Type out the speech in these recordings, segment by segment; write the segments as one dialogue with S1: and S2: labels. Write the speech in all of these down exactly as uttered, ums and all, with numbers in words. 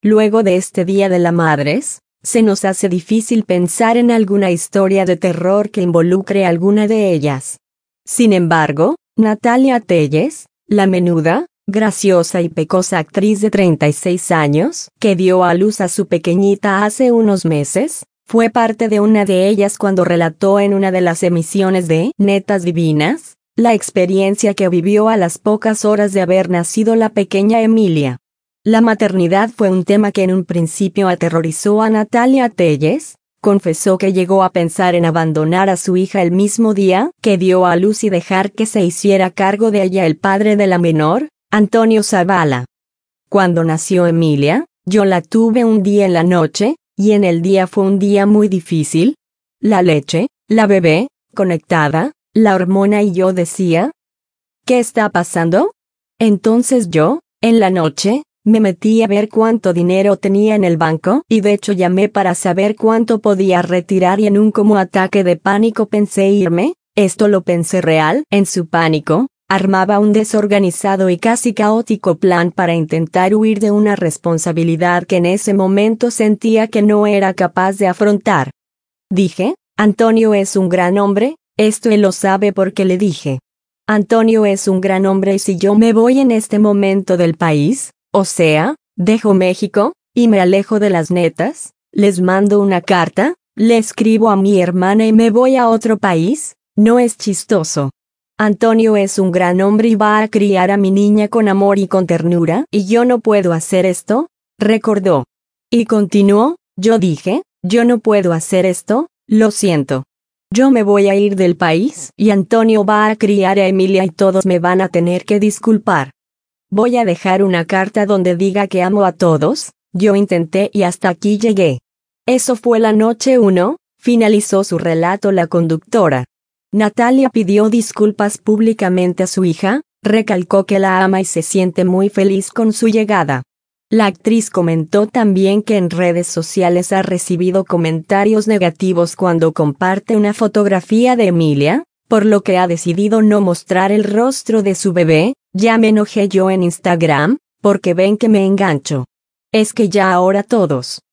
S1: Luego de este Día de las Madres, se nos hace difícil pensar en alguna historia de terror que involucre a alguna de ellas. Sin embargo, Natalia Telles, la menuda, graciosa y pecosa actriz de treinta y seis años, que dio a luz a su pequeñita hace unos meses, fue parte de una de ellas cuando relató en una de las emisiones de Netas Divinas, la experiencia que vivió a las pocas horas de haber nacido la pequeña Emilia. La maternidad fue un tema que en un principio aterrorizó a Natalia Telles. Confesó que llegó a pensar en abandonar a su hija el mismo día que dio a luz y dejar que se hiciera cargo de ella el padre de la menor, Antonio Zavala. Cuando nació Emilia, yo la tuve un día en la noche, y en el día fue un día muy difícil. La leche, la bebé, conectada, la hormona y yo decía, ¿qué está pasando? Entonces yo, en la noche, me metí a ver cuánto dinero tenía en el banco y de hecho llamé para saber cuánto podía retirar y en un como ataque de pánico pensé irme, esto lo pensé real. En su pánico, armaba un desorganizado y casi caótico plan para intentar huir de una responsabilidad que en ese momento sentía que no era capaz de afrontar. Dije, Antonio es un gran hombre, esto él lo sabe porque le dije. Antonio es un gran hombre y si yo me voy en este momento del país, o sea, dejo México, y me alejo de las netas, les mando una carta, le escribo a mi hermana y me voy a otro país, no es chistoso. Antonio es un gran hombre y va a criar a mi niña con amor y con ternura, y yo no puedo hacer esto, recordó. Y continuó, yo dije, yo no puedo hacer esto, lo siento. Yo me voy a ir del país y Antonio va a criar a Emilia y todos me van a tener que disculpar. Voy a dejar una carta donde diga que amo a todos, yo intenté y hasta aquí llegué. Eso fue la noche uno, finalizó su relato la conductora. Natalia pidió disculpas públicamente a su hija, recalcó que la ama y se siente muy feliz con su llegada. La actriz comentó también que en redes sociales ha recibido comentarios negativos cuando comparte una fotografía de Emilia, por lo que ha decidido no mostrar el rostro de su bebé. Ya me enojé yo en Instagram, porque ven que me engancho. Es que ya ahora todos.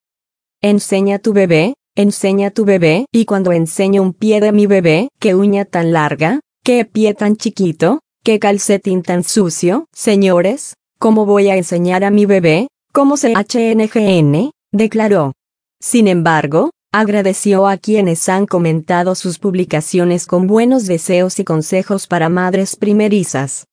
S1: Enseña tu bebé, enseña tu bebé, y cuando enseño un pie de mi bebé, qué uña tan larga, qué pie tan chiquito, qué calcetín tan sucio, señores, ¿cómo voy a enseñar a mi bebé? ¿Cómo se H N G N? Declaró. Sin embargo, agradeció a quienes han comentado sus publicaciones con buenos deseos y consejos para madres primerizas.